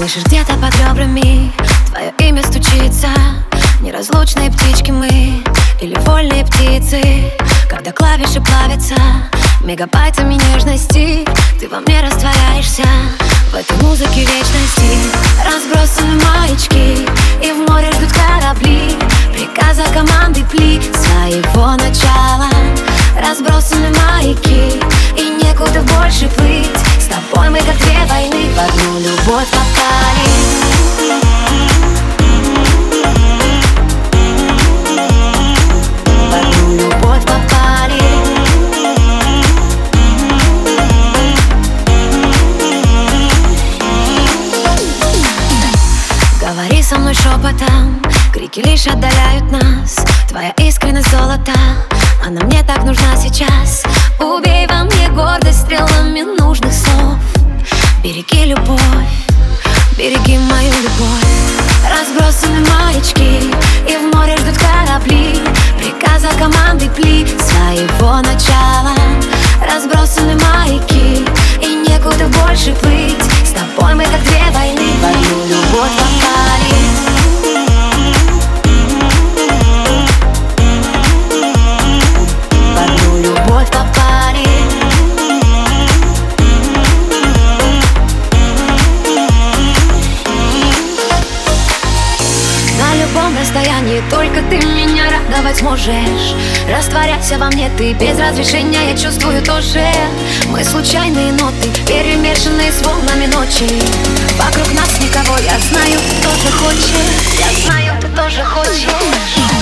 Слышишь, где-то под ребрами твое имя стучится. Неразлучные птички мы или вольные птицы. Когда клавиши плавятся мегабайтами нежности, ты во мне растворяешься в этой музыке вечности. Разбросаны маячки и в море ждут корабли приказа команды пли своего начала. Разбросаны маяки и некуда больше плыть. С тобой мы как две войны в одну любовь попали. В одну любовь попали. Говори со мной шепотом, крики лишь отдаляют нас. Твоя искренность золота, она мне так нужна сейчас. Убей во мне гордость стрелами нужных слов. Береги любовь, береги мою любовь. Разбросаны маячки и в море ждут корабли приказа команды пли своего начала. Разбросаны маяки и некуда больше плыть. С тобой мы как две войны в одну любовь попали. В одну любовь попали. На любом расстоянии только ты меня радовать можешь. Растворяйся во мне ты без разрешения, я чувствую тоже. Мы случайные ноты, перемешанные с волнами ночи. Вокруг нас никого, я знаю, ты тоже хочешь. Я знаю, ты тоже хочешь.